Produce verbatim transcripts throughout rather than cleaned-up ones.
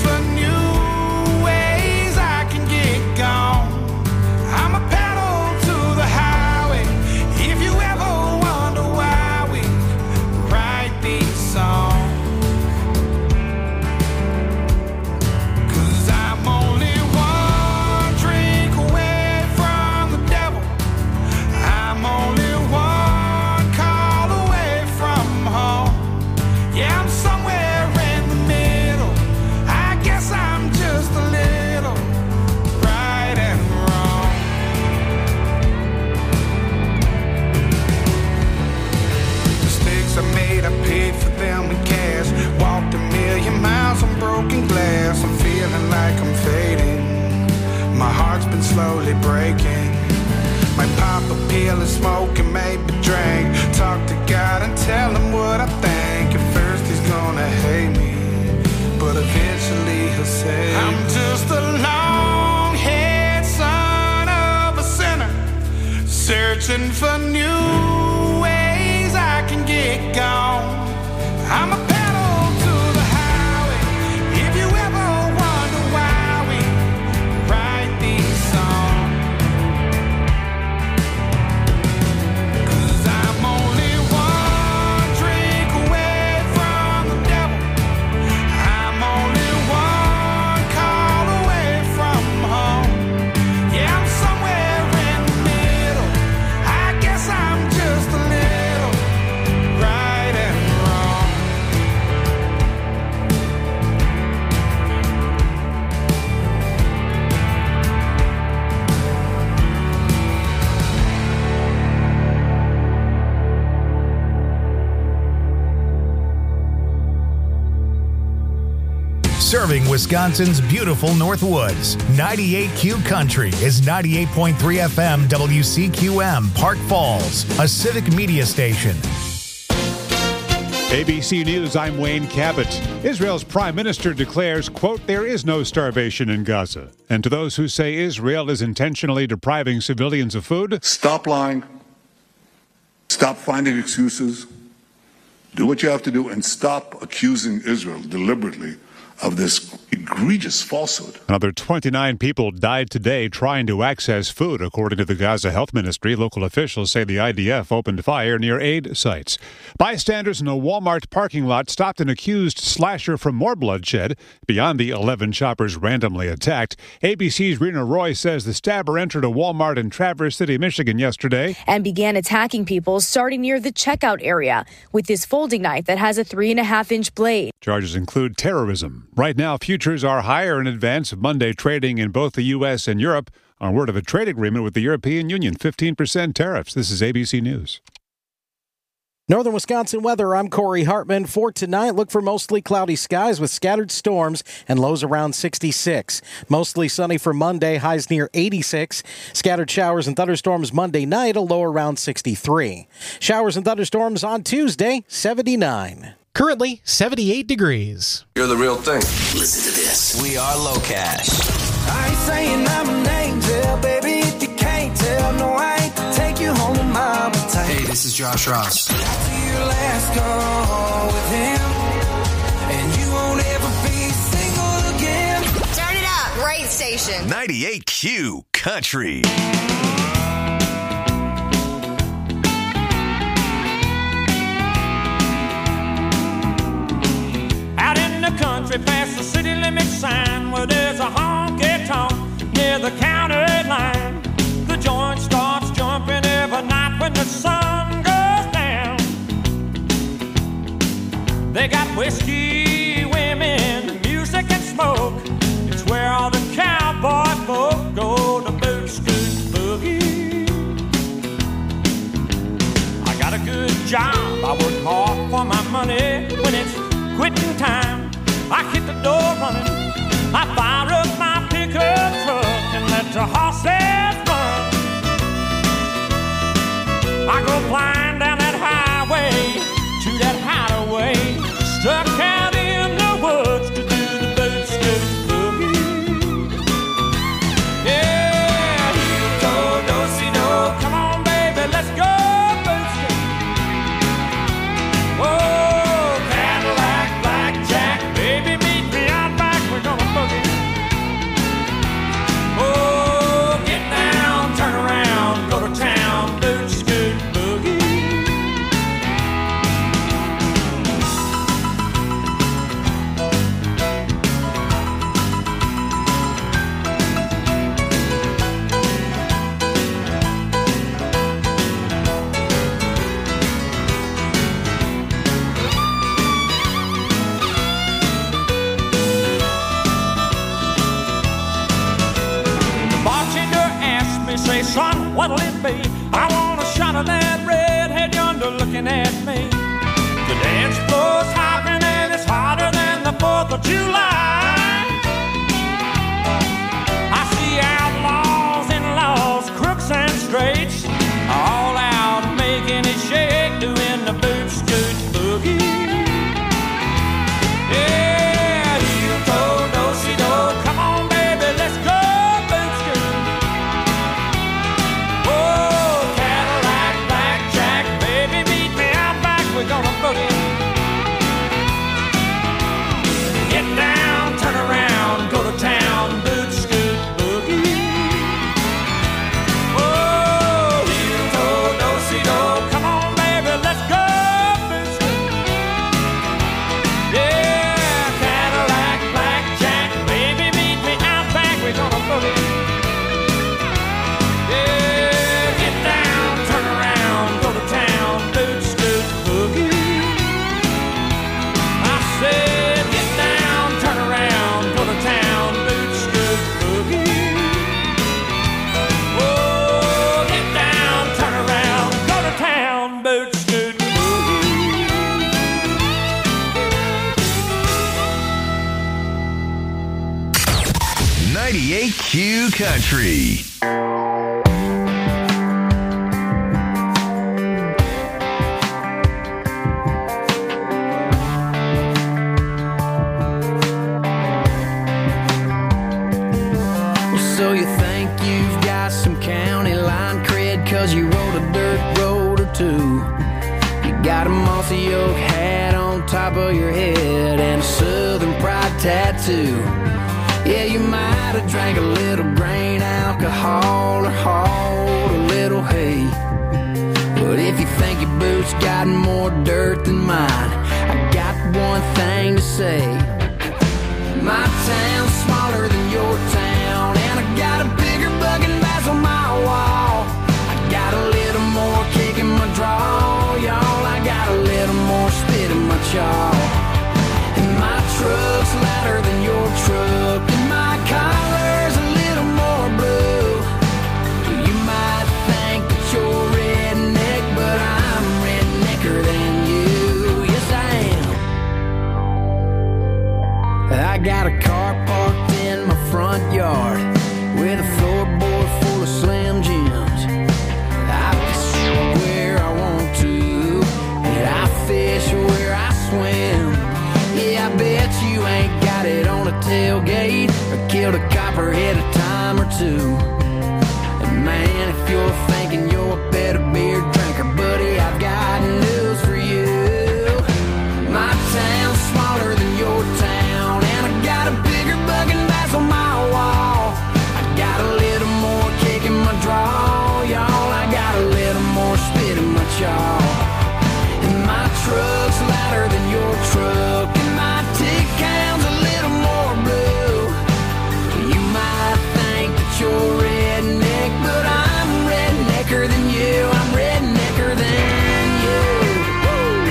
for new ways I can get gone. I'm a pedal to the highway. If you ever wonder why we write these songs. Cause I'm only one drink away from the devil. I'm only one call away from home. Yeah, I'm somewhere in the middle. I guess I'm just a little right and wrong. Mistakes I made, I paid for them in cash. Walked a million miles on broken glass. I'm feeling like I'm fading. My heart's been slowly breaking. Might pop a pill and smoke and maybe drink. Talk to God and tell him what I think. At first he's gonna hate me, but eventually he'll say I'm just a long-haired son of a sinner, searching for new ways I can get gone. I'm a pedal to the highway. If you ever wonder why we write these songs. Cause I'm only one drink away from the devil. I'm only one call away from home. Yeah, I'm somewhere in the middle. I guess I'm just a little right and wrong. Serving Wisconsin's beautiful North Woods. ninety-eight Q Country is ninety-eight point three F M W C Q M, Park Falls, a civic media station. A B C News, I'm Wayne Cabot. Israel's prime minister declares, quote, there is no starvation in Gaza. And to those who say Israel is intentionally depriving civilians of food, stop lying. Stop finding excuses. Do what you have to do and stop accusing Israel deliberately of this egregious falsehood. Another twenty-nine people died today trying to access food, according to the Gaza Health Ministry. Local officials say the I D F opened fire near aid sites. Bystanders in a Walmart parking lot stopped an accused slasher from more bloodshed beyond the eleven shoppers randomly attacked. A B C's Rena Roy says the stabber entered a Walmart in Traverse City, Michigan yesterday and began attacking people starting near the checkout area with this folding knife that has a three and a half inch blade. Charges include terrorism. Right now, futures are higher in advance of Monday trading in both the U S and Europe on word of a trade agreement with the European Union, fifteen percent tariffs. This is A B C News. Northern Wisconsin weather, I'm Corey Hartman. For tonight, look for mostly cloudy skies with scattered storms and lows around sixty-six. Mostly sunny for Monday, highs near eighty-six. Scattered showers and thunderstorms Monday night, a low around sixty-three. Showers and thunderstorms on Tuesday, seventy-nine. Currently, seventy-eight degrees. You're the real thing. Listen to this. We are Low Cash. I ain't saying I'm an angel, baby, if you can't tell. No, I ain't to take you home to mama tight. Hey, this is Josh Ross. After your last call with him, and you won't ever be single again. Turn it up. Right station. ninety-eight Q Country. Country past the city limit sign where there's a honky-tonk near the county line. The joint starts jumping every night when the sun goes down. They got whiskey, women, music and smoke. It's where all the cowboy folk go to boot scoot boogie. I got a good job, I work hard for my money. When it's quitting time, I hit the door running. I fire up my pickup truck and let the horses run. I go flying down that highway to that hideaway, stuck out in the woods to do the boot scoot boogie. Yeah, here we go, do-si-do. Come on, baby, let's go boot scoot. Whoa. July. I see outlaws and laws, crooks and straights, all out making it shake, doing the boot scoot boogie. Yeah, heel toe, do-si-do, come on baby, let's go boot scoot. Oh, Cadillac, blackjack, baby, meet me out back, we're gonna boogie. Get down, turn around, go to town, boot scoot boogie. Oh, heel toe, do-si-do, come on baby, let's go boot scoot. Yeah, Cadillac, blackjack, baby, meet me out back, we're gonna boogie. Yeah, get down, turn around, go to town, boot scoot boogie. I said, get down, turn around, go to town, boot scoot boogie. Oh, get down, turn around, go to town, boot scoot boogie. ninety-eight Q Country. So you think you've got some county line cred cause you rode a dirt road or two. You got a mossy oak hat on top of your head and a Southern Pride tattoo. Yeah, you might have drank a little grain alcohol or hauled a little hay. But if you think your boots got more dirt than mine, I got one thing to say. My town's smaller than your town, and I got a bigger bugging bass on my wall. I got a little more kick in my draw, y'all. I got a little more spit in my chaw. And my truck's louder than your truck, and my collar's a little more blue. You might think that you're redneck, but I'm rednecker than you. Yes, I am. I got a car parked in my front yard with a floorboard full of Slim Jims. I fish where I want to, and I fish where I swim. Yeah, I bet you ain't got it on a tailgate or killed a copperhead a time or two. And man, if you're thinking you're a better beer drinker, buddy, I've got news for you. My town's smaller than your town, and I got a bigger bugging bass on my wall. I got a little more kick in my draw, y'all. I got a little more spit in my chaw. And my truck's louder than your truck, and my tick count's a little more blue. You might think that you're redneck, but I'm rednecker than you. I'm rednecker than you. Woo!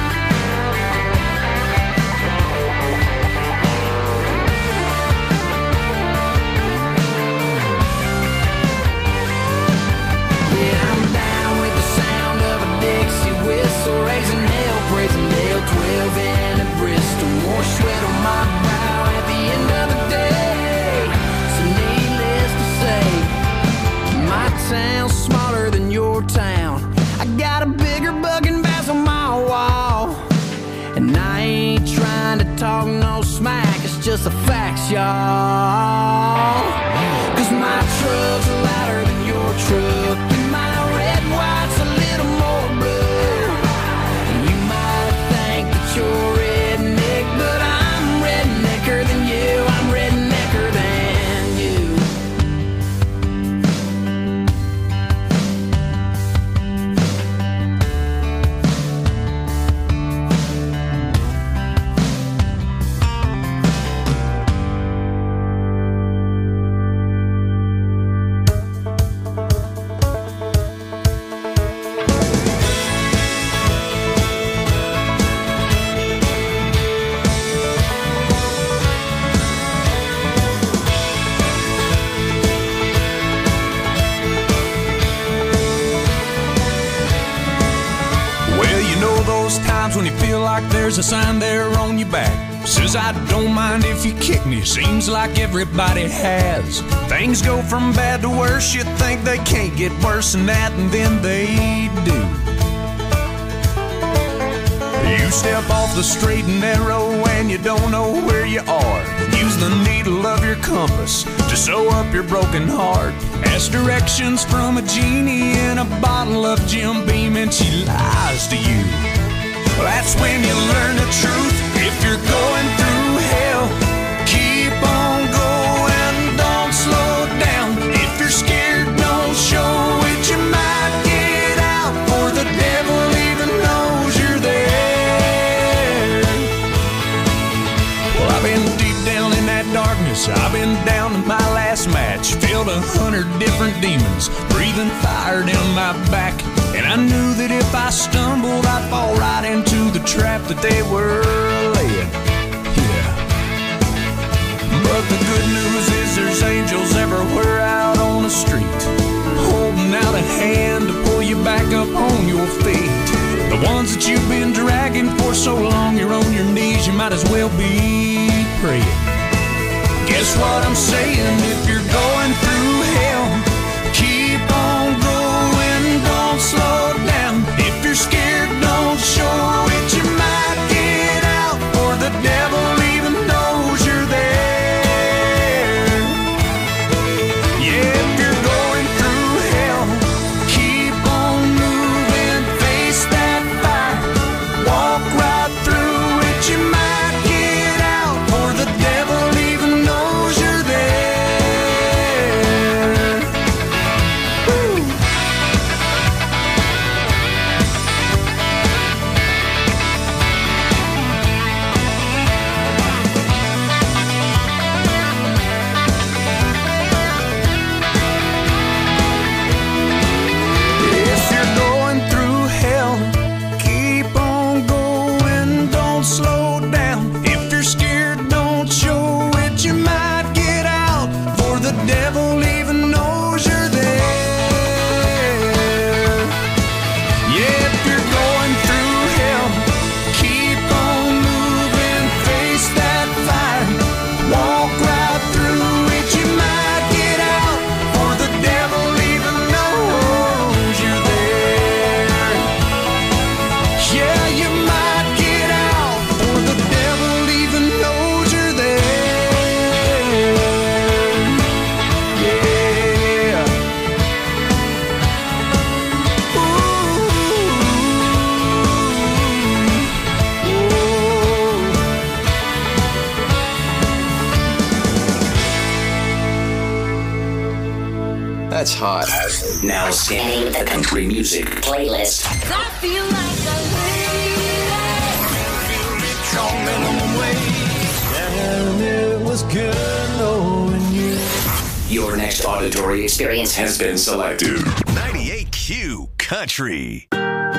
Yeah, I'm down with the sound of a Dixie whistle, raising hell, praising hell, twelve and a Bristol. More sweat on my brow at the end of the day. So needless to say, my town's smaller than your town. I got a bigger bugging bass on my wall. And I ain't trying to talk no smack, it's just the facts, y'all. Cause my truck's louder than your truck, and my red white's a little more blue. You might think that you're redneck, but I'm rednecker than you. I'm rednecker than you. When you feel like there's a sign there on your back. Says I don't mind if you kick me, seems like everybody has. Things go from bad to worse, you think they can't get worse than that, and then they do. You step off the straight and narrow and you don't know where you are. Use the needle of your compass to sew up your broken heart. Ask directions from a genie in a bottle of Jim Beam and she lies to you. That's when you learn the truth. If you're going through hell, keep on going, don't slow down. If you're scared, don't show it, you might get out, for the devil even knows you're there. Well, I've been deep down in that darkness, I've been down to my last match, filled a hundred different demons, breathing fire down my back. And I knew that if I stumbled, I'd fall right into the trap that they were laying. Yeah. But the good news is there's angels everywhere out on the street, holding out a hand to pull you back up on your feet. The ones that you've been dragging for so long, you're on your knees, you might as well be praying. Guess what I'm saying? If you're going through hell, keep on going, don't slow down. If you're scared, don't show it, you might get out, for the devil even knows you're there. Yeah, if you're going through hell, keep on moving, face that fire, walk right through it, you might get out, for the devil even knows you're there. Woo. If you're going through hell, keep on going, don't slow down. If you're scared, don't show it, you might get out, for the devil even knows you're there. Yeah, if you're going through hell, keep on moving, face that fire, walk right through it, you might get out, for the devil even knows you're there. Yeah, you might get out, for the devil even knows you're there. Yeah. That's hot. Now scanning the country music playlist. I feel like a And it was good knowing you. Your next auditory experience has been selected. ninety-eight Q Country.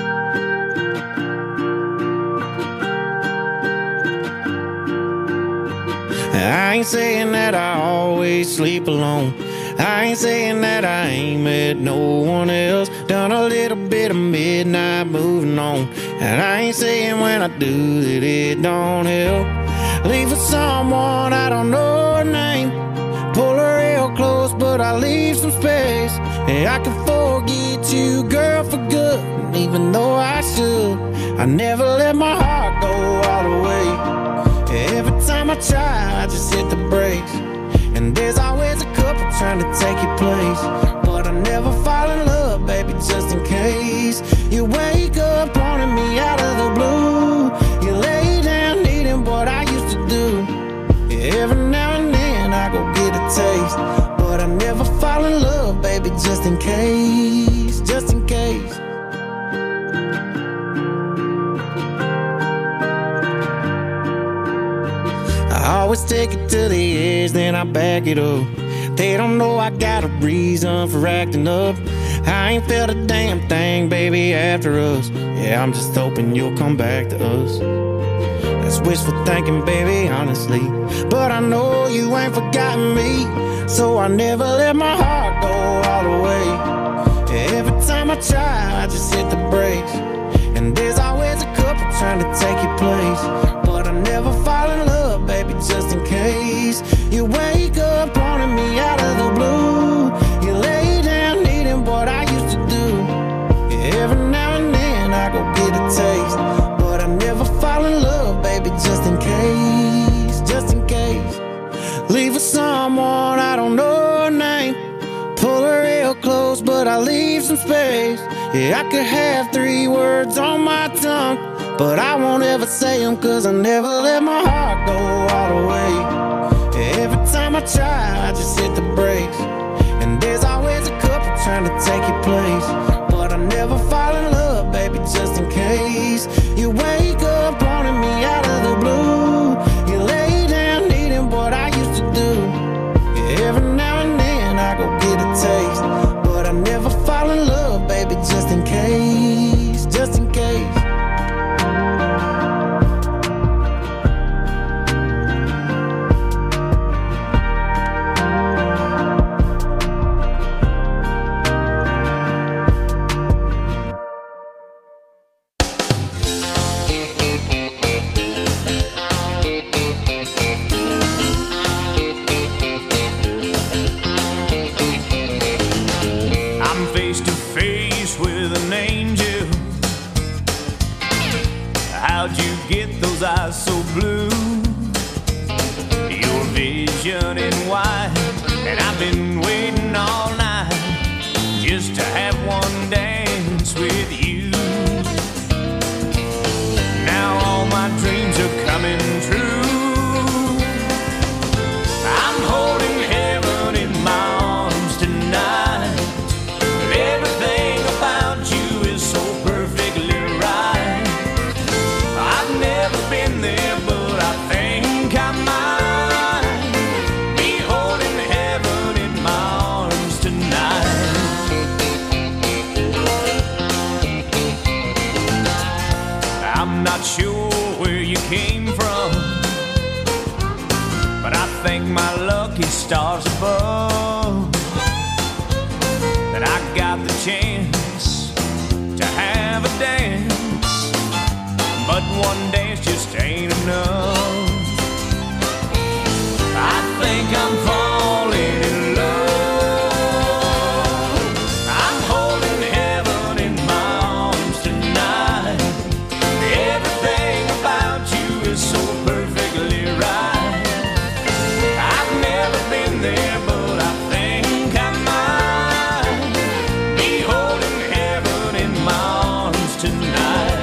I ain't saying that I always sleep alone. I ain't saying that I ain't met no one else. Done a little bit of midnight moving on. And I ain't saying when I do that it don't help. Leave for someone I don't know her name. Pull her real close, but I leave some space. And I can forget you, girl, for good. And even though I should, I never let my heart go all the way. Every time I try, I just hit the brakes. And there's always a couple trying to take your place. But I never fall in love, baby, just in case. You wake up pointing me out of the blue. You lay down needing what I used to do. Every now and then I go get a taste. But I never fall in love, baby, just in case. Just in case. I always take it to the edge, then I back it up. They don't know I got a reason for acting up. I ain't felt a damn thing, baby, after us. Yeah, I'm just hoping you'll come back to us. That's wishful thinking, baby, honestly. But I know you ain't forgotten me. So I never let my heart go all the way. Every time I try, I just hit the brakes. And there's always a couple trying to take your place, but I never fall in love, baby, just in case. You wake up wanting me out of the blue. You lay down needing what I used to do. Yeah, every now and then I go get a taste, but I never fall in love, baby, just in case, just in case. Leave for someone I don't know her name. Pull her real close, but I leave some space. Yeah, I could have three words on my tongue, but I won't ever say them, cause I never let my heart go all the way. Yeah, every time I try, I just hit the brakes, and there's always a couple trying to take your place, but I never fall in love, baby, just in case. You wake up wanting me out of the blue. You lay down needing what I used to do. Yeah, every now and then I go get a taste, but I never fall in love, baby, just in case, just in case. Eyes so blue, your vision in white, and I've been waiting all night just to have one dance with you. Now all my dreams are coming true. I'm holding heaven in my arms tonight. Everything about you is so perfectly right. I've never been there, but I think I might be holding heaven in my arms tonight. I'm not sure where you came from, but I thank my lucky stars above that I got the chance to have a dance. But one dance just ain't enough. I think I'm falling in love. I'm holding heaven in my arms tonight. Everything about you is so perfectly right. I've never been there, but I think I might be holding heaven in my arms tonight.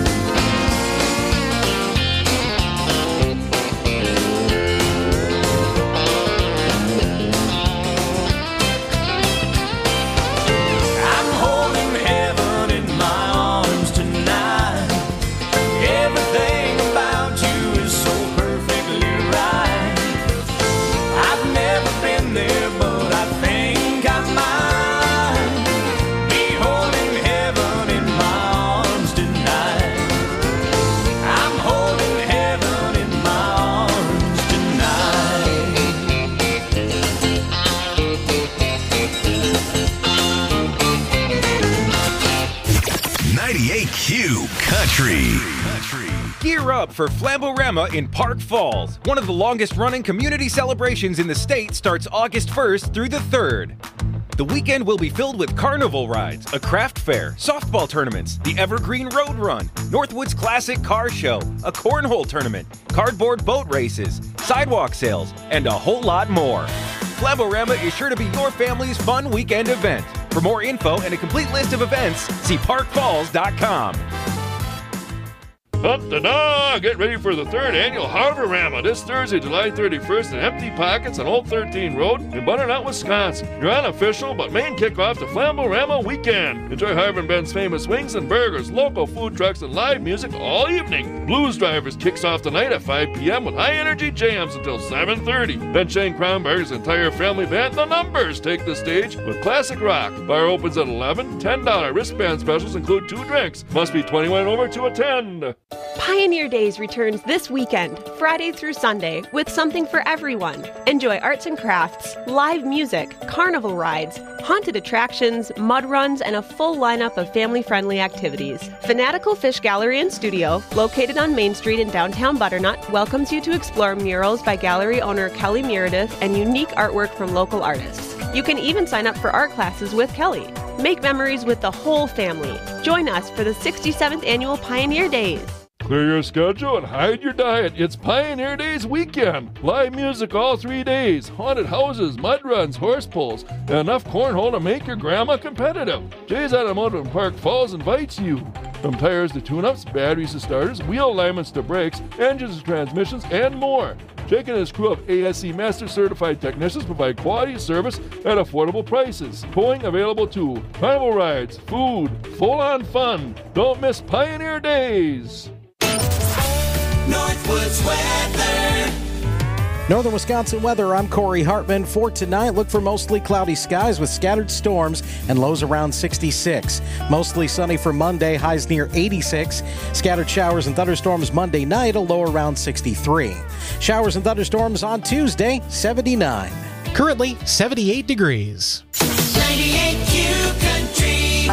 ninety-eight Q Country. Gear up for Flamborama in Park Falls. One of the longest-running community celebrations in the state starts August first through the third. The weekend will be filled with carnival rides, a craft fair, softball tournaments, the Evergreen Road Run, Northwoods Classic Car Show, a cornhole tournament, cardboard boat races, sidewalk sales, and a whole lot more. Flamborama is sure to be your family's fun weekend event. For more info and a complete list of events, see park falls dot com. Da-da-da! Get ready for the third annual Harborama this Thursday, July thirty-first at Empty Pockets on Old thirteen Road in Butternut, Wisconsin. Your unofficial but main kickoff to Flamborama weekend. Enjoy Harvey and Ben's famous wings and burgers, local food trucks, and live music all evening. Blues Drivers kicks off tonight at five p.m. with high-energy jams until seven thirty. Ben Shane Kronberg's entire family band, The Numbers, take the stage with classic rock. Bar opens at eleven. ten dollars wristband specials include two drinks. Must be twenty-one and over to attend. Pioneer Days returns this weekend, Friday through Sunday, with something for everyone. Enjoy arts and crafts, live music, carnival rides, haunted attractions, mud runs, and a full lineup of family-friendly activities. Fanatical Fish Gallery and Studio, located on Main Street in downtown Butternut, welcomes you to explore murals by gallery owner Kelly Meredith and unique artwork from local artists. You can even sign up for art classes with Kelly. Make memories with the whole family. Join us for the sixty-seventh Annual Pioneer Days. Clear your schedule and hide your diet. It's Pioneer Days weekend. Live music all three days. Haunted houses, mud runs, horse pulls, and enough cornhole to make your grandma competitive. Jay's Automotive in Park Falls invites you. From tires to tune-ups, batteries to starters, wheel alignments to brakes, engines to transmissions, and more. Jake and his crew of A S C Master Certified Technicians provide quality service at affordable prices. Towing available too. Carnival rides, food, full-on fun. Don't miss Pioneer Days. Northwoods weather. Northern Wisconsin weather, I'm Corey Hartman. For tonight, look for mostly cloudy skies with scattered storms and lows around sixty-six. Mostly sunny for Monday, highs near eighty-six. Scattered showers and thunderstorms Monday night, a low around sixty-three. Showers and thunderstorms on Tuesday, seventy-nine. Currently, seventy-eight degrees. ninety-eight Q Country.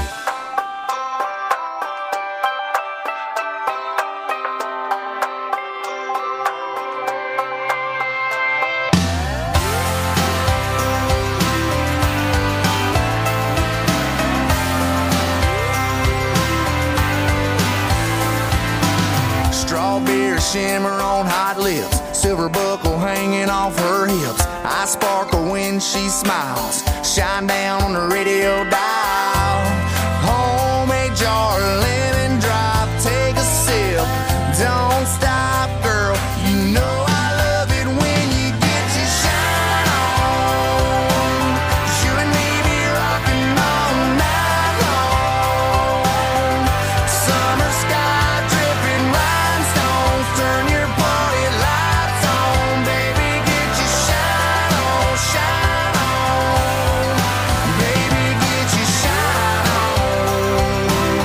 Shimmer on hot lips, silver buckle hanging off her hips. I sparkle when she smiles, shine down on the radio dial. Homemade jar, lemon drop, take a sip. Don't stop, girl, you know I love it when you get your shine on. You and me be rocking all night long. Summer sky dripping rhinestones, turn your party lights on, baby, get your shine on, shine on, baby, get your shine on.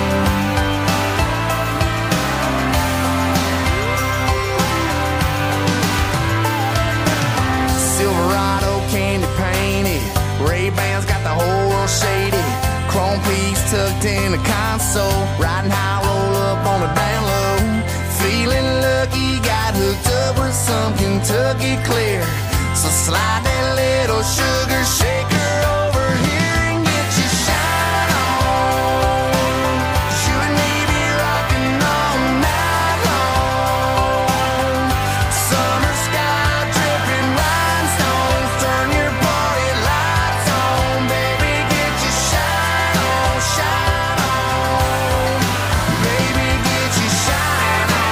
Silverado candy painted, Ray-Bans got the whole world shaded, chrome piece tucked in the console, riding high, roll up on the down low, feeling lucky, got hooked up with some Kentucky clear, so slide that little sugar shaker over here and get your shine on. You and me be rocking all night long. Summer sky dripping rhinestones, turn your party lights on, baby, get your shine on, shine on, baby, get your shine on.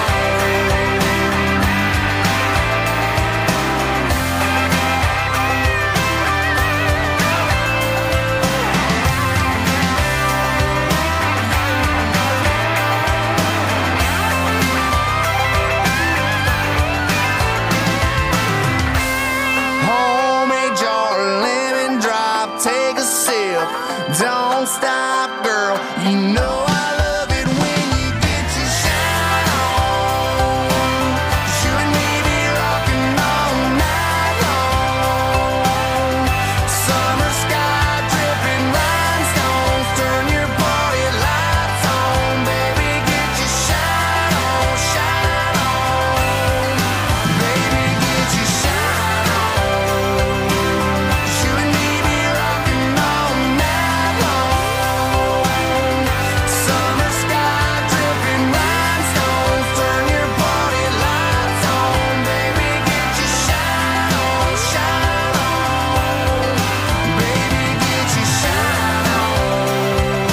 Homemade jar, lemon drop, take a sip. Don't stop, girl, you know I love it when you get your shine on. You and me be rocking all night long. Summer sky dripping rhinestones, turn your party lights on, baby, get your shine on, shine on, baby, get your shine on. You and me be rocking all night long. Summer sky dripping rhinestones, turn your party lights on, baby, get your shine on, shine on, baby, get your shine on,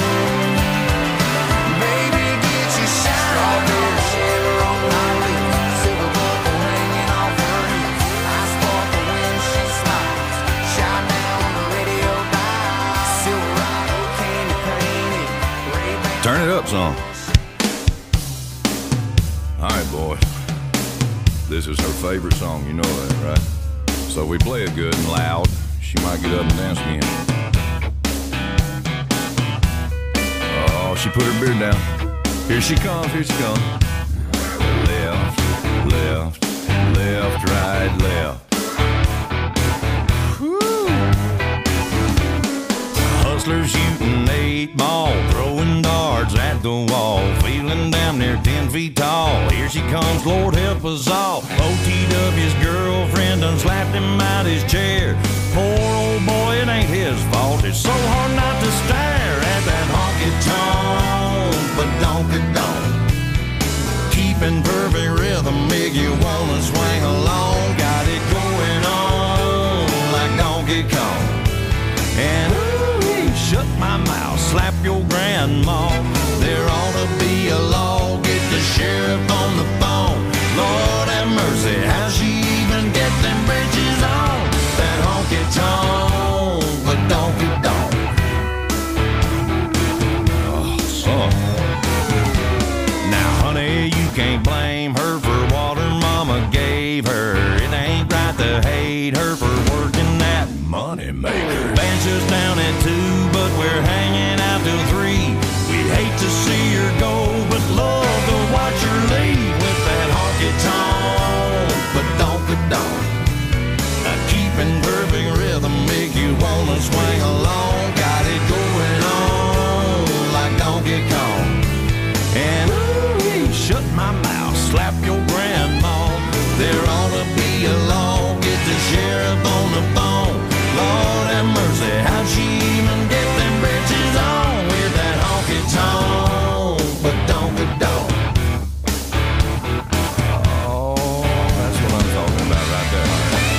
baby, get your shine on. Strawberry shimmer on my lips, silver buckle hanging off her hips. I sparkle when she smiles, shine down on the radio dial. Silverado candy painted, Ray-Ban. Turn it up some. All right, boys. This is her favorite song, you know that, right? So we play it good and loud. She might get up and dance again. Oh, she put her beard down. Here she comes, here she comes. left, left, right, left. Hustlers shooting eight ball, throwing darts at the wall, feeling damn near ten feet tall. Here she comes, Lord help us all. O T W's girlfriend done slapped him out his chair. Poor old boy, it ain't his fault. It's so hard not to stare at that honky-tonk, but donk-a-donk. Keeping perfect rhythm, make you wanna swing along. Got it going on like Donkey Kong. And ooh, shut my mouth, slap your grandma. There ought to be a law, get the sheriff on the phone. Lord have mercy, how she even get them bridges on? That honky-tonk, but donky-donk. Oh, son. Now, honey, you can't blame her for what her mama gave her. It ain't right to hate her for working that money maker. Band's just down at two, but we're hanging out till three. We'd hate to see her go, but love to watch her leave with that honky-tonk, but donky-donk. Keeping perfect rhythm, make you wanna swing along. Got it going on like Donkey Kong. And ooh, shut my mouth, slap your grandma. There ought to be a law, get the sheriff on the phone. Lord have mercy, how'd she even get them britches on with that honky-tonk, but donky-donk. Oh, that's what I'm talking about right there.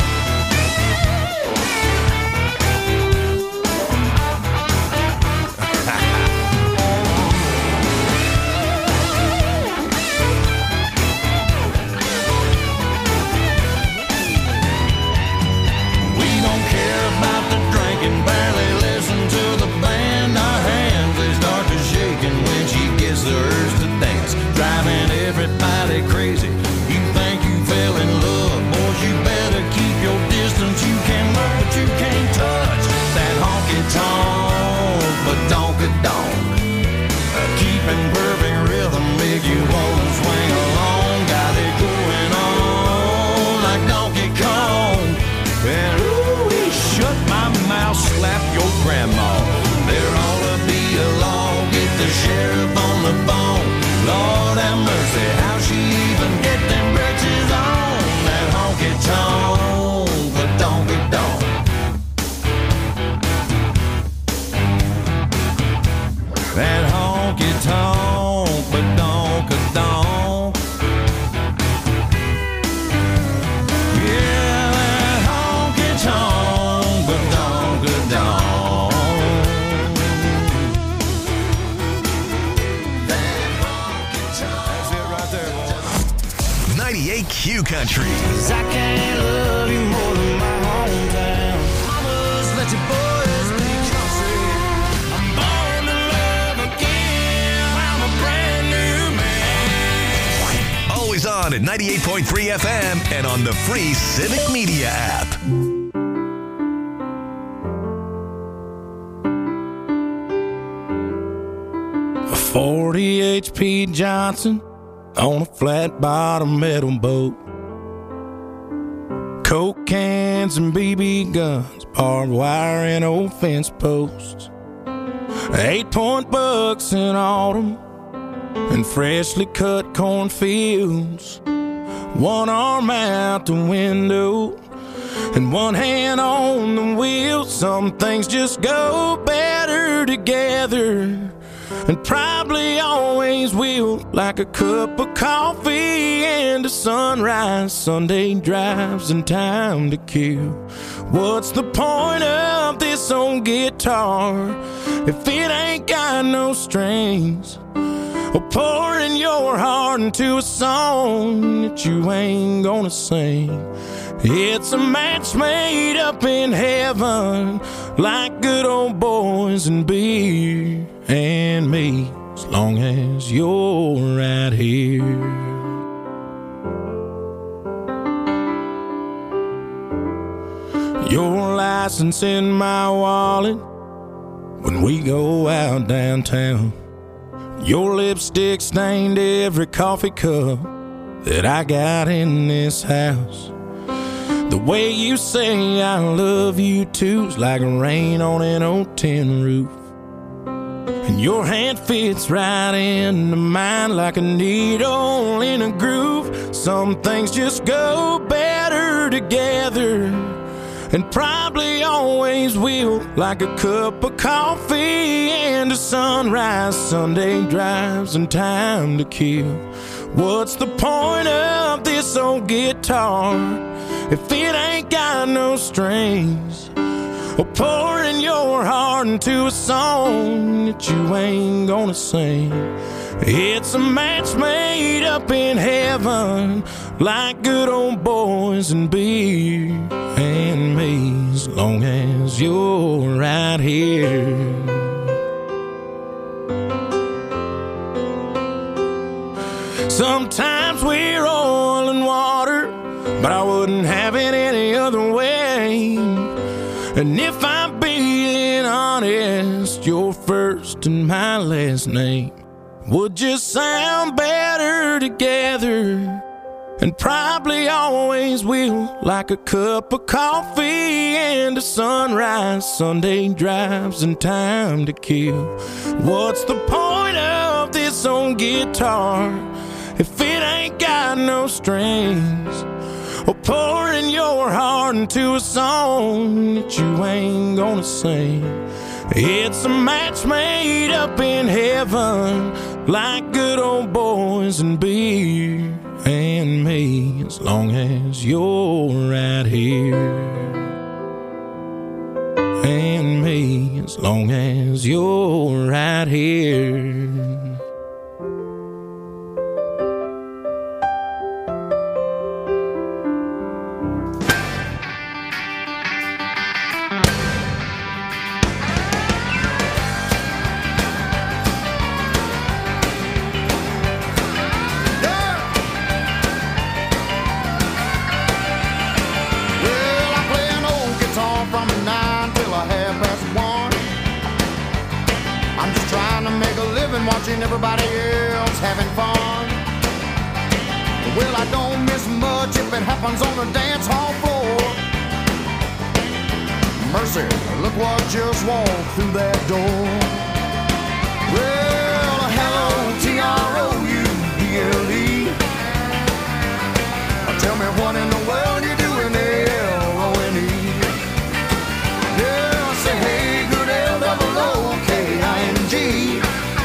Barely listen to the band. Our hands, they start to shaking when she gets the urge to dance, driving everybody crazy. You think you fell in love, boys, you better keep your distance. You can look, but you can't touch that honky-tonk, but donky-donk. Keeping perfect rhythm, make you wanna swing along. Got it going on like Donkey Kong. And ooh, shut my mouth, slap your grandma. There ought to be a law, get the sheriff on the phone. Lord have mercy, how she even get them britches on? That honky-tonk, but donky-donk. That honky-tonk, but donky-donk. Yeah, that honky-tonk, but donky-donk. That's it right there, boy. ninety-eight Q Country. 'Cause I can't love you more than my hometown. Mamas, let your boys be country. I'm born to love again. I'm a brand new man. Always on at ninety-eight point three F M and on the free Civic Media app. A forty H P Johnson on a flat bottom metal boat. Coke cans and B B guns, barbed wire and old fence posts. Eight point bucks in autumn and freshly cut cornfields. One arm out the window and one hand on the wheel. Some things just go better together, and probably always will. Like a cup of coffee and a sunrise, Sunday drives and time to kill. What's the point of this old guitar if it ain't got no strings? Or pouring your heart into a song that you ain't gonna sing. It's a match made up in heaven, like good old boys and beer and me, as long as you're right here. Your license in my wallet when we go out downtown. Your lipstick stained every coffee cup that I got in this house. The way you say I love you too's like rain on an old tin roof. And your hand fits right into mine like a needle in a groove. Some things just go better together, and probably always will, like a cup of coffee and a sunrise, Sunday drives, and time to kill. What's the point of this old guitar if it ain't got no strings? Or pouring your heart into a song that you ain't gonna sing. It's a match made up in heaven, like good old boys and beer and me, as long as you're right here. Sometimes we're oil and water, but I wouldn't have it any other way. And if I'm being honest, your first and my last name would just sound better together, and probably always will, like a cup of coffee and a sunrise, Sunday drives, and time to kill. What's the point of this old guitar if it ain't got no strings? Or pouring your heart into a song that you ain't gonna sing. It's a match made up in heaven, like good old boys and beer and me, as long as you're right here. And me, as long as you're right here. Watching everybody else having fun. Well, I don't miss much if it happens on the dance hall floor. Mercy, look what just walked through that door. Well, hello, T R O U B L E. Tell me what in the world you doing there, L O N E. Yeah, say hey, good L double O K I N G.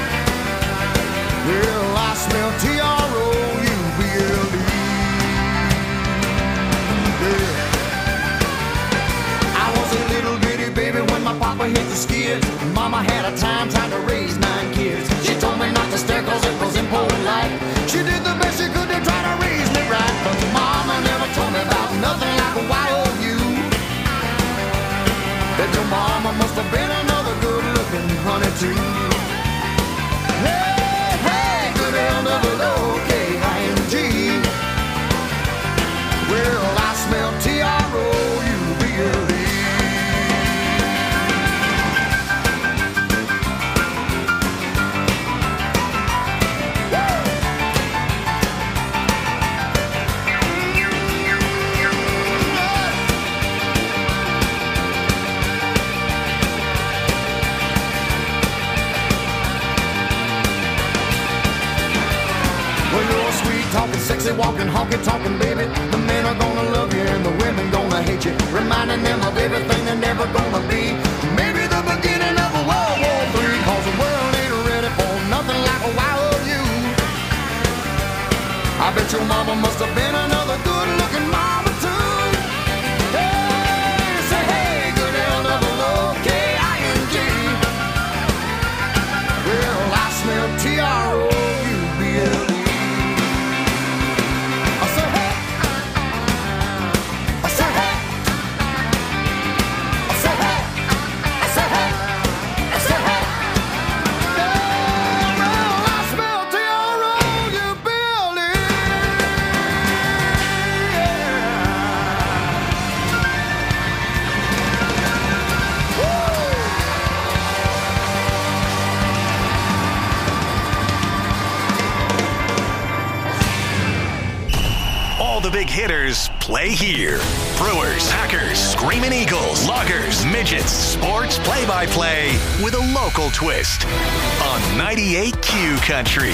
Well, I smell T R O U B L E. Yeah. I was a little bitty baby when my papa hit the skids. Mama had a time trying to raise nine kids. She told me not to stare cause it was impolite. She did the best she could to try to raise me right, but mama never told me about nothing like a Y O U. That your mama must have been another good looking honey too. Hey! L double O K I N G. Well, I smell T R O U B L E. Talking sexy, walking, honky, talking, baby. The men are gonna love you and the women gonna hate you, reminding them of everything they're never gonna be. Maybe the beginning of a World War Three, cause the world ain't ready for nothing like a Y O U. I bet your mama must have been another good-looking mama too. Hey, say hey, good L double O K I N G. Well, I smell T R O U B L E. hitters play here. Brewers, Packers, Screamin' Eagles, Loggers, Midgets, sports play-by-play with a local twist on ninety-eight Q Country.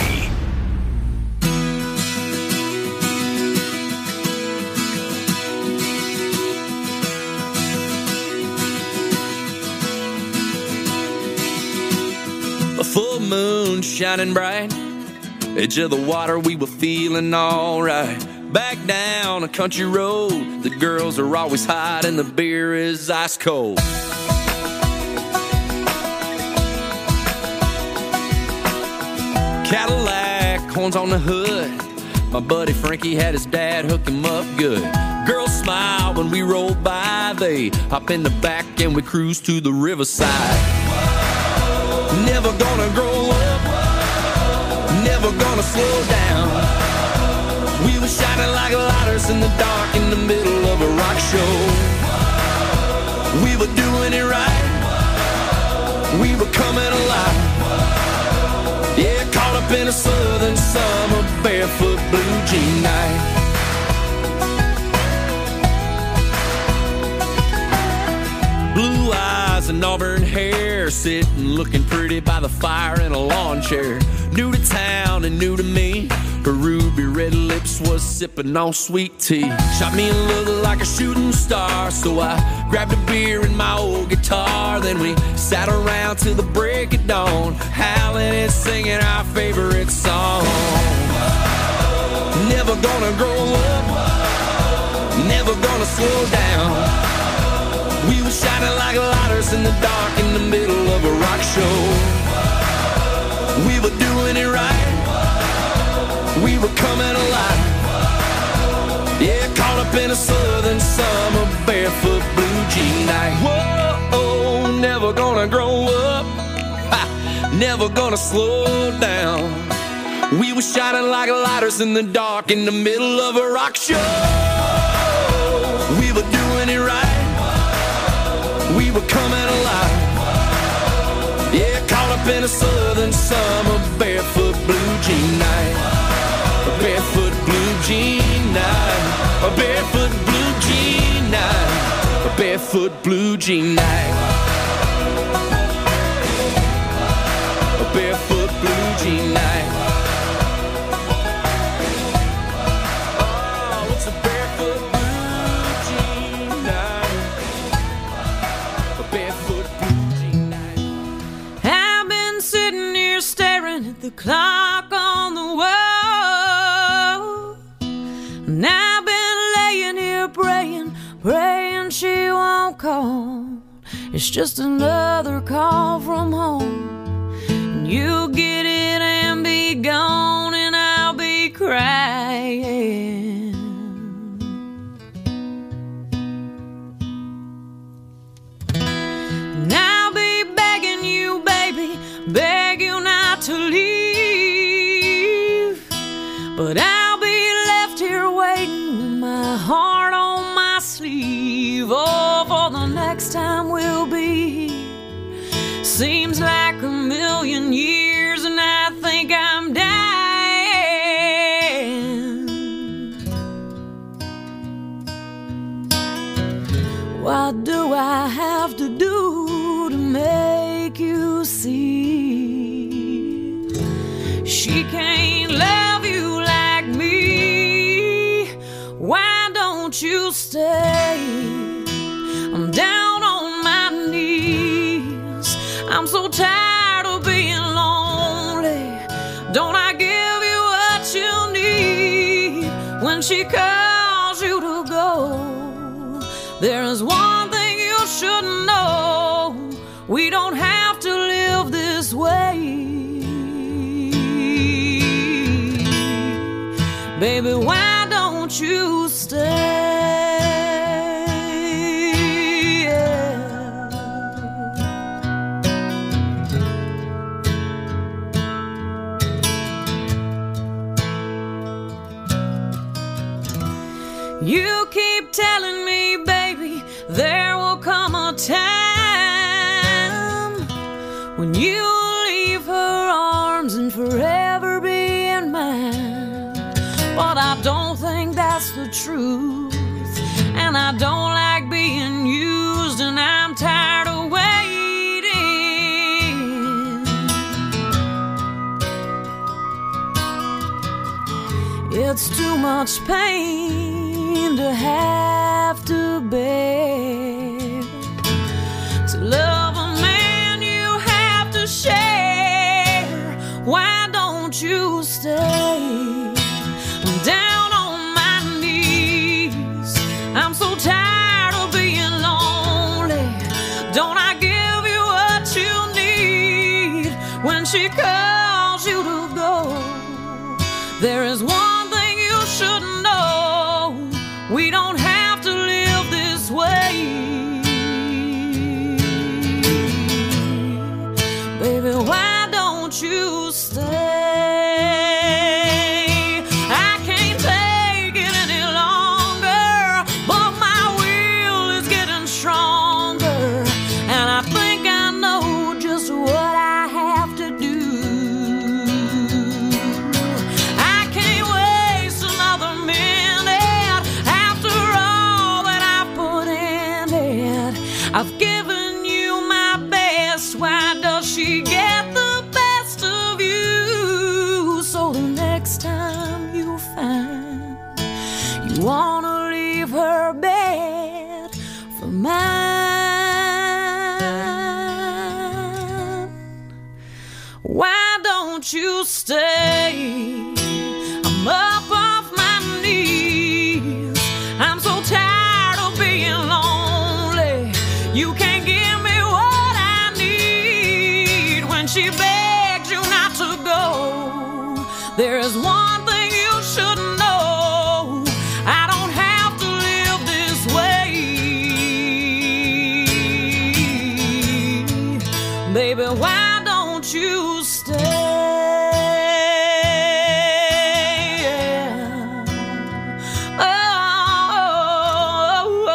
A full moon shining bright, edge of the water, we were feeling alright. Back down a country road, the girls are always hot and the beer is ice cold. Cadillac, horns on the hood, my buddy Frankie had his dad hook him up good. Girls smile when we roll by, they hop in the back and we cruise to the riverside. Never gonna grow up, never gonna slow down. We were shining like lighters in the dark in the middle of a rock show. We were doing it right, we were coming alive. Yeah, caught up in a southern summer barefoot blue jean night. Blue eyes and auburn hair, sitting looking pretty by the fire in a lawn chair. New to town and new to me, her ruby red lips was sipping on sweet tea. Shot me a look like a shooting star, so I grabbed a beer and my old guitar. Then we sat around till the break of dawn, howling and singing our favorite song. Never gonna grow up, never gonna slow down. We were shining like lighters in the dark in the middle of a rock show. We were doing it right, we were coming alive. Yeah, caught up in a southern summer barefoot blue jean night. Whoa, never gonna grow up, ha, never gonna slow down. We were shining like lighters in the dark in the middle of a rock show. We were doing it right, we were coming alive. Yeah, caught up in a southern summer barefoot blue jean night. A barefoot blue jean night. A barefoot blue jean night. A barefoot blue jean night. A barefoot blue jean night. Oh, it's a barefoot blue jean night. A barefoot blue jean night. I've been sitting here staring at the clock on the wall. And I've been laying here praying, praying she won't call. It's just another call from home. And you'll get it and be gone, and I'll be crying. And I'll be begging you, baby, beg you not to leave. But I'll be left here waiting with my heart on my sleeve. Oh, for the next time we'll be here. Seems like a million years, and I think I'm dying. What do I have to do to make you see? She can't love you like me. Why don't you stay? I'm down on my knees. I'm so tired of being lonely. Don't I give you what you need when she calls you to go? There is one thing you should know. We don't have to live this way. Baby, why don't you stay? You keep telling me, baby, there will come a time when you'll leave her arms and forever be in mine. But I don't think that's the truth. it's too much pain to have to bear. To love a man you have to share. Why don't you stay? I'm down on my knees. I'm so tired of being lonely. Don't I give you what you need when she calls you to go? There is one thing you should know. We don't have to live this way. Baby, why don't you stay? I can't take it any longer, but my will is getting stronger, and I think I know just what I have to do. I can't waste another minute after all that I put in it. I've given you my best. Why does she get the best of you? So the next time you find you wanna leave her bed for mine, why don't you stay? I'm up off my knees. I'm so tired of being lonely. You can't give me what I need when she begs you not to go. There is one thing you should know. I don't have to live this way. Baby, why don't you stay? Oh, oh,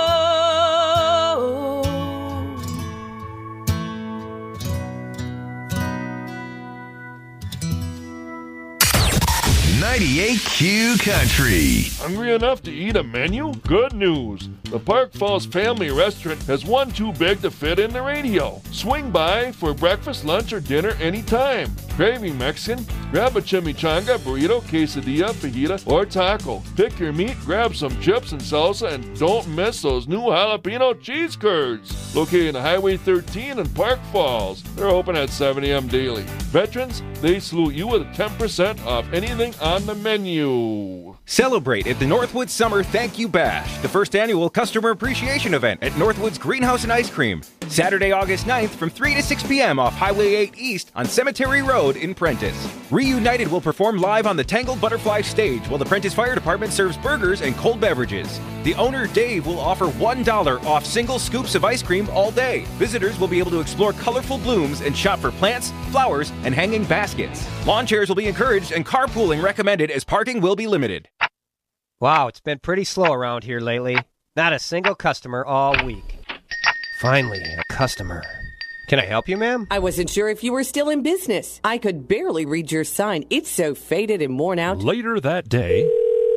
ninety-eight Q Country. Hungry enough to eat a menu? Good news. The Park Falls Family Restaurant has one too big to fit in the radio. Swing by for breakfast, lunch, or dinner anytime. Craving Mexican? Grab a chimichanga, burrito, quesadilla, fajita, or taco. Pick your meat, grab some chips and salsa, and don't miss those new jalapeno cheese curds. Located on Highway thirteen in Park Falls. They're open at seven a.m. daily. Veterans, they salute you with ten percent off anything on the menu. Celebrate at the Northwoods Summer Thank You Bash, the first annual customer appreciation event at Northwoods Greenhouse and Ice Cream. Saturday, August ninth from three to six p.m. off Highway eight East on Cemetery Road in Prentice. Reunited will perform live on the Tangled Butterfly stage while the Prentice Fire Department serves burgers and cold beverages. The owner, Dave, will offer one dollar off single scoops of ice cream all day. Visitors will be able to explore colorful blooms and shop for plants, flowers, and hanging baskets. Lawn chairs will be encouraged and carpooling recommended as parking will be limited. Wow, it's been pretty slow around here lately. Not a single customer all week. Finally, a customer. Can I help you, ma'am? I wasn't sure if you were still in business. I could barely read your sign. It's so faded and worn out. Later that day...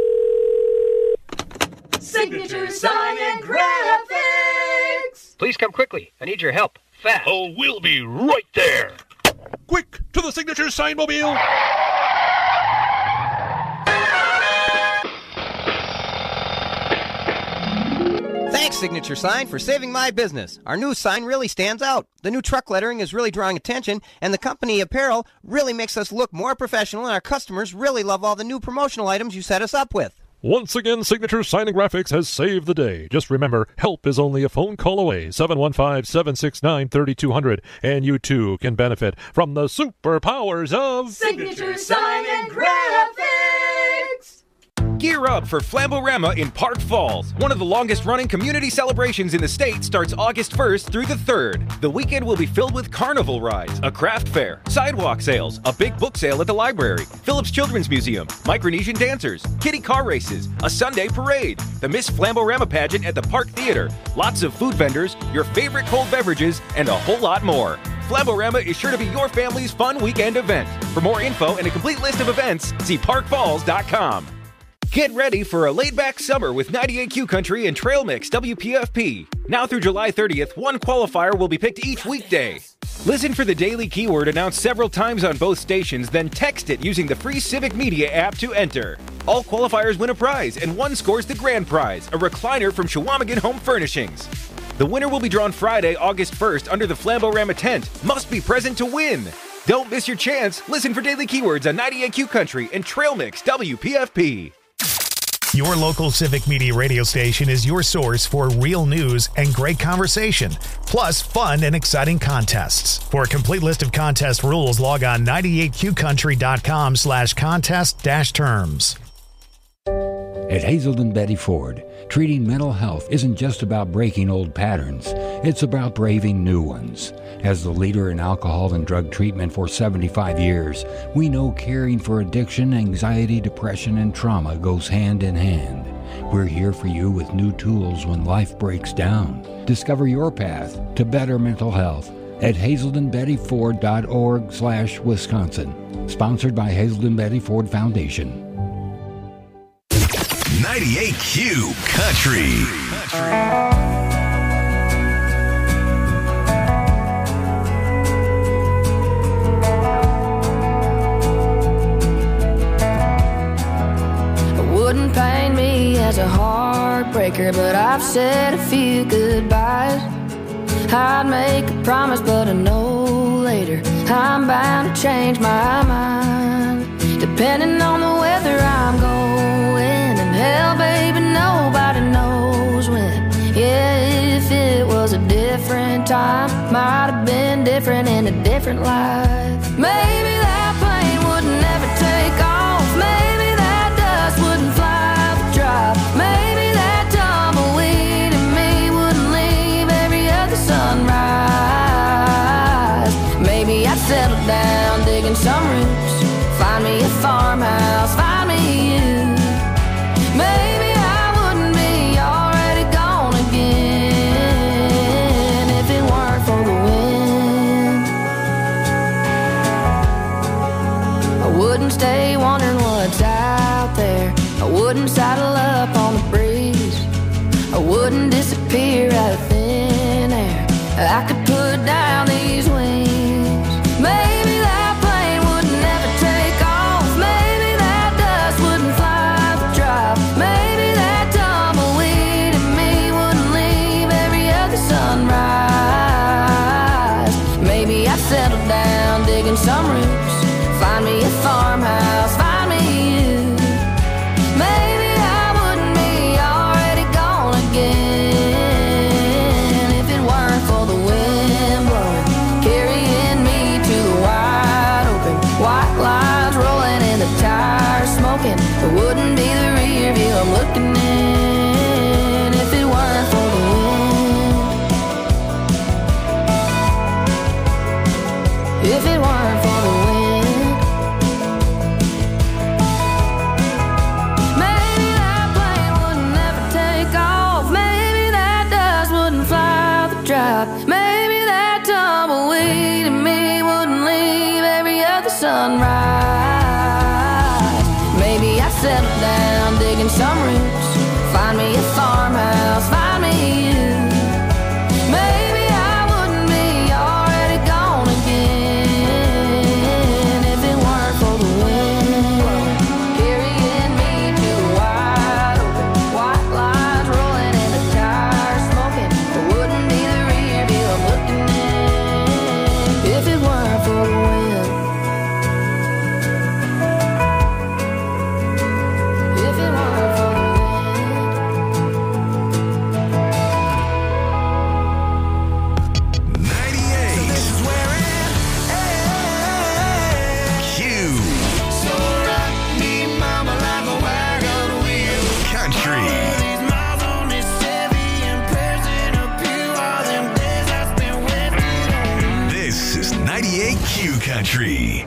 Signature Sign and Graphics! Please come quickly. I need your help. Fast. Oh, we'll be right there. Quick, to the Signature Sign Mobile! Thanks, Signature Sign, for saving my business. Our new sign really stands out. The new truck lettering is really drawing attention, and the company apparel really makes us look more professional, and our customers really love all the new promotional items you set us up with. Once again, Signature Sign and Graphics has saved the day. Just remember, help is only a phone call away, seven one five, seven six nine, three two zero zero, and you too can benefit from the superpowers of Signature Sign and Graphics! Gear up for Flamborama in Park Falls. One of the longest-running community celebrations in the state starts August first through the third. The weekend will be filled with carnival rides, a craft fair, sidewalk sales, a big book sale at the library, Phillips Children's Museum, Micronesian dancers, kiddie car races, a Sunday parade, the Miss Flamborama pageant at the Park Theater, lots of food vendors, your favorite cold beverages, and a whole lot more. Flamborama is sure to be your family's fun weekend event. For more info and a complete list of events, see park falls dot com. Get ready for a laid-back summer with ninety-eight Q Country and Trail Mix W P F P. Now through July thirtieth, one qualifier will be picked each weekday. Listen for the daily keyword announced several times on both stations, then text it using the free Civic Media app to enter. All qualifiers win a prize, and one scores the grand prize, a recliner from Shawamigan Home Furnishings. The winner will be drawn Friday, August first, under the Flambo-Rama tent. Must be present to win. Don't miss your chance. Listen for Daily Keywords on ninety-eight Q Country and Trail Mix W P F P. Your local Civic Media radio station is your source for real news and great conversation, plus fun and exciting contests. For a complete list of contest rules, log on ninety-eight q country dot com slash contest dash terms. At Hazelden Betty Ford, treating mental health isn't just about breaking old patterns. It's about braving new ones. As the leader in alcohol and drug treatment for seventy-five years, we know caring for addiction, anxiety, depression, and trauma goes hand in hand. We're here for you with new tools when life breaks down. Discover your path to better mental health at hazelden betty ford dot org slash Wisconsin. Sponsored by Hazelden Betty Ford Foundation. ninety-eight Q Country. Wouldn't paint me as a heartbreaker, but I've said a few goodbyes. I'd make a promise, but I know later I'm bound to change my mind. Depending on the weather I'm going, and hell, baby, nobody knows when. Yeah, if it was a different time, might have been different in a different life. Maybe that plane would never take off. Maybe that dust wouldn't fly the drop. Maybe that tumbleweed in me wouldn't leave every other sunrise. Maybe I'd settle down digging some roots, find me a farmhouse, find me you. Maybe I wouldn't be already gone again if it weren't for the wind. I wouldn't stay wondering what's out there. I wouldn't saddle up on the breeze. I wouldn't disappear out of thin air. I could put down these wings. Maybe that plane would never take off. Maybe that dust wouldn't fly the drop. Maybe that tumbleweed in me wouldn't leave every other sunrise. Maybe I'd settle down digging some roots, find me a farmhouse, find me you. Maybe I wouldn't be already gone again if it weren't for the wind blowing, carrying me to the wide open. White lines rolling and the tires smoking. It wouldn't be the rear view I'm looking in if it weren't for the wind. If it weren't for the wind. Maybe that plane would never take off. Maybe that dust wouldn't fly the drop. Maybe that tumbleweed in me wouldn't leave every other sunrise. Maybe I'd settle down digging some roots, find me a farmhouse, find me you. Maybe I wouldn't be already gone again if it weren't for the wind carrying me to the wide open. White lines rolling and the tires smoking. It wouldn't be the rear view I'm looking in if it weren't for the wind. If it weren't for the Q Country. This is ninety-eight Q Country.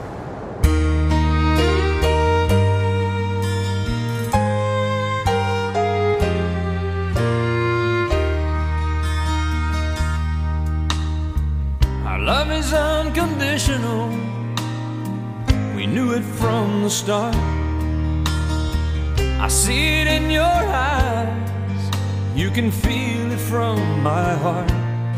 Our love is unconditional. We knew it from the start. I see it in your eyes. You can feel it from my heart.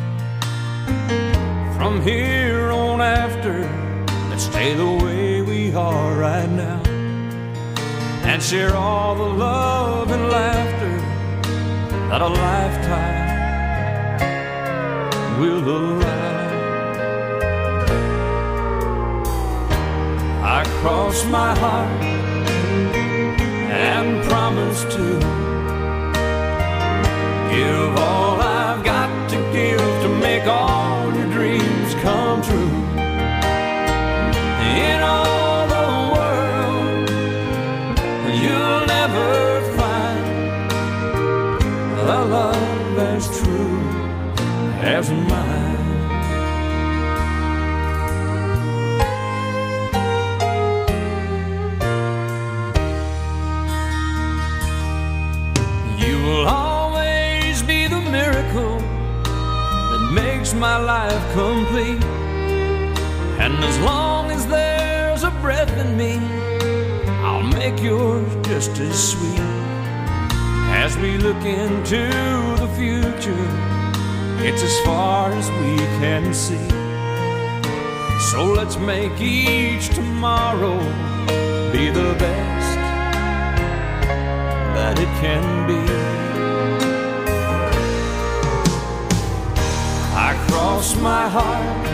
From here on after, let's stay the way we are right now. and share all the love and laughter that a lifetime will allow. I cross my heart and promise to give all I've got to give to make all your dreams come true. In all the world, you'll never find a love as true as mine. You will always be the miracle that makes my life complete. And as long as there's a breath in me, I'll make yours just as sweet. As we look into the future, it's as far as we can see. So let's make each tomorrow be the best that it can be. I cross my heart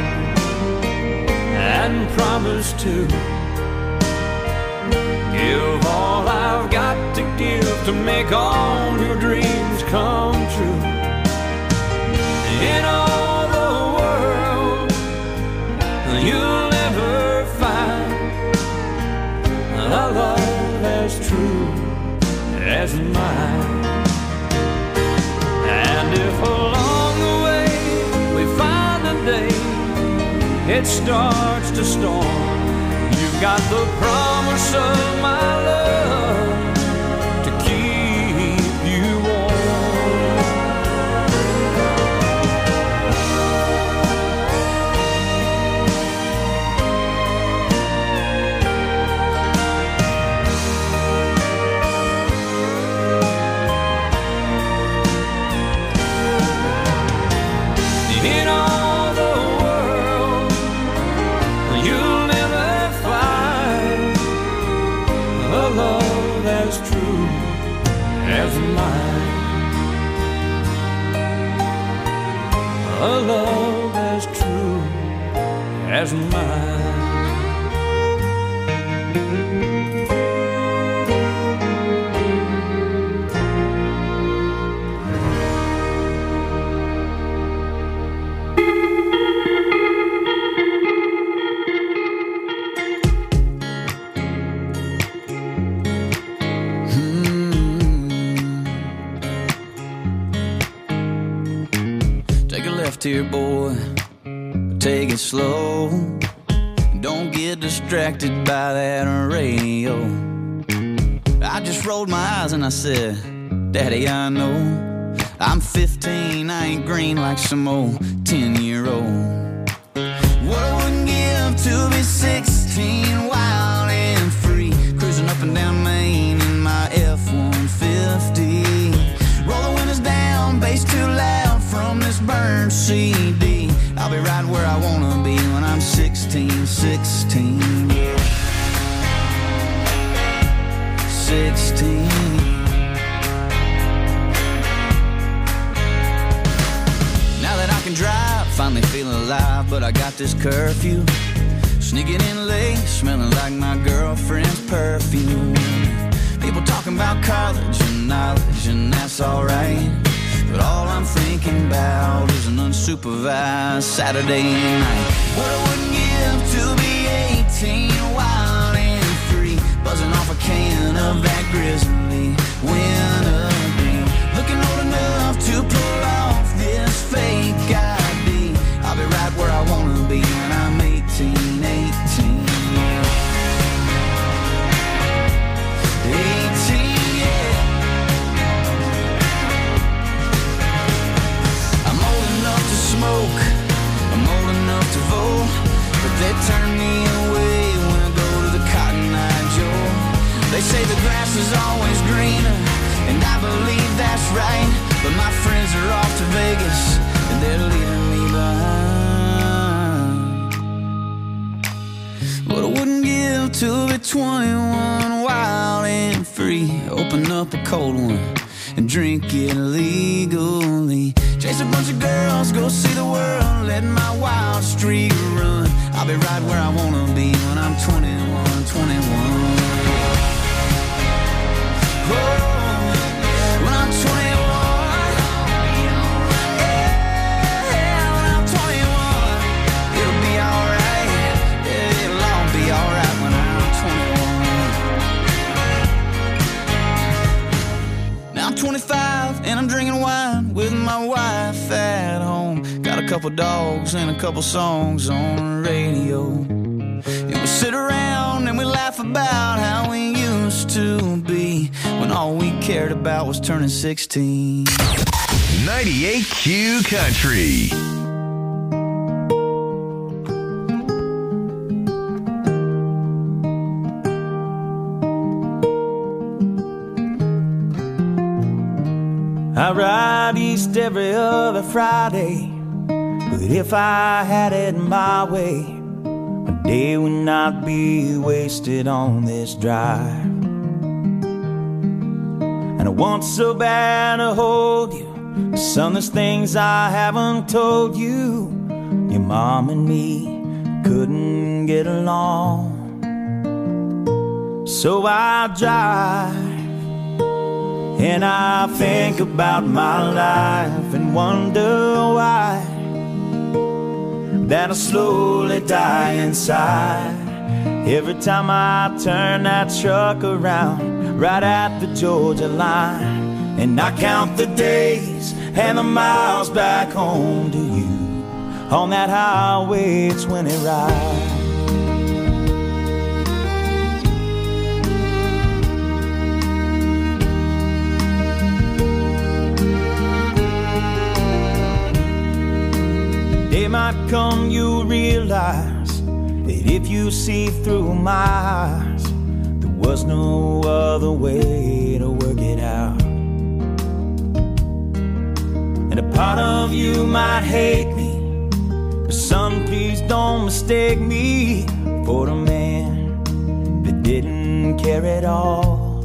and promise to give all I've got to give to make all your dreams come true. In all the world, you'll never find a love as true as mine. And if along the way we find a day it starts to storm, you've got the promise of my love to keep you warm. In all the world, you'll never find a love as true as mine. A love as true as mine. Here, boy, take it slow. Don't get distracted by that radio. I just rolled my eyes and I said, Daddy, I know I'm fifteen, I ain't green like some old ten-year-old. What I wouldn't give to be sixteen, wild and free, cruising up and down Main in my F one fifty. Roll the windows down, bass too loud from this burned C D. I'll be right where I wanna be when I'm sixteen, sixteen. sixteen. Now that I can drive, finally feeling alive, but I got this curfew. Sneaking in late, smelling like my girlfriend's perfume. People talking about college and knowledge, and that's alright. But all I'm thinking about is an unsupervised Saturday night. What I wouldn't give to be eighteen, wild and free, buzzing off a can of that grizzly wintergreen. Looking old enough to pull off this fake I D. I'll be right where I wanna be when I'm eighteen, eighteen. eighteen, yeah. I'm old enough to smoke, I'm old enough to vote, but they turn me away when I go to the Cotton Eye Joe. They say the grass is always greener, and I believe that's right, but my friends are off to Vegas, and they're leaving me behind. What I wouldn't give to be twenty-one, wild and free, me open up a cold one and drink it legally. Chase a bunch of girls, go see the world, let my wild streak run. I'll be right where I wanna be when I'm twenty-one, twenty-one. Oh, when I'm twenty-one, yeah, when I'm twenty-one, it'll be alright, yeah, it'll all be alright when I'm twenty-one. Now I'm twenty-five and I'm drinking wine with my wife at home. Got a couple dogs and a couple songs on the radio. And we sit around and we laugh about how we used to be when all we cared about was turning sixteen. ninety-eight Q Country. I ride east every other Friday, but if I had it my way, my day would not be wasted on this drive. And I want so bad to hold you, but son, there's things I haven't told you. Your mom and me couldn't get along, so I drive and I think about my life and wonder why that I slowly die inside every time I turn that truck around right at the Georgia line. And I count the days and the miles back home to you on that highway twenty ride. Day might come, you'll realize that if you see through my eyes, there was no other way to work it out. And a part of you might hate me, but son, please don't mistake me for a man that didn't care at all.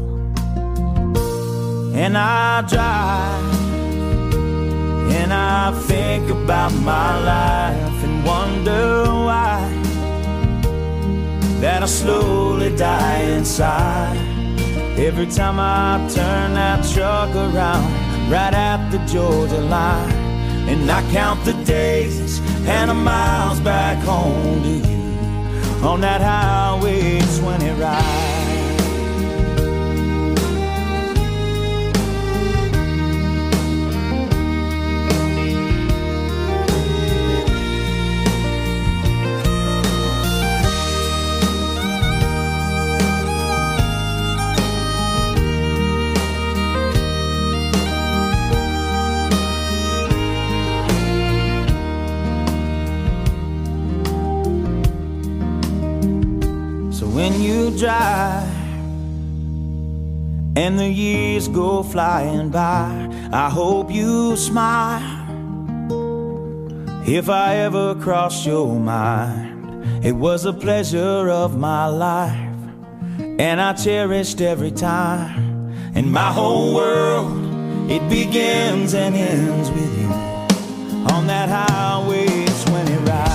And I drive and I think about my life and wonder why that I slowly die inside every time I turn that truck around right at the Georgia line. And I count the days and the miles back home to you on that highway twenty ride. When you drive and the years go flying by, I hope you smile if I ever cross your mind. It was a pleasure of my life, and I cherished every time. And my whole world, it begins and ends with you on that highway twenty ride.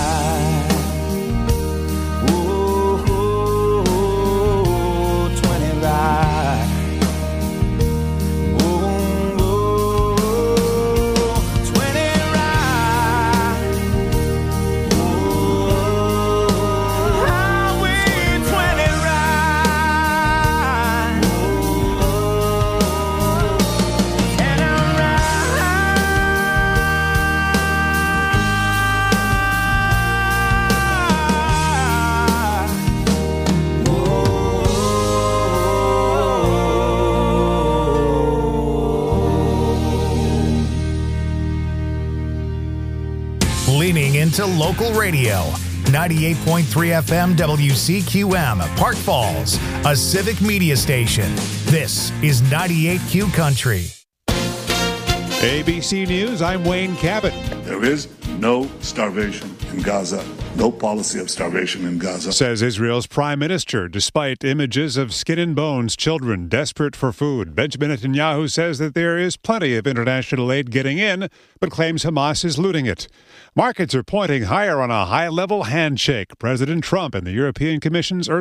To local radio, ninety-eight point three F M W C Q M, Park Falls, a civic media station. This is ninety-eight Q Country. A B C News, I'm Wayne Cabot. There is no starvation in Gaza, no policy of starvation in Gaza. Says Israel's prime minister, despite images of skin and bones children desperate for food. Benjamin Netanyahu says that there is plenty of international aid getting in, but claims Hamas is looting it. Markets are pointing higher on a high-level handshake. President Trump and the European Commission's Ursula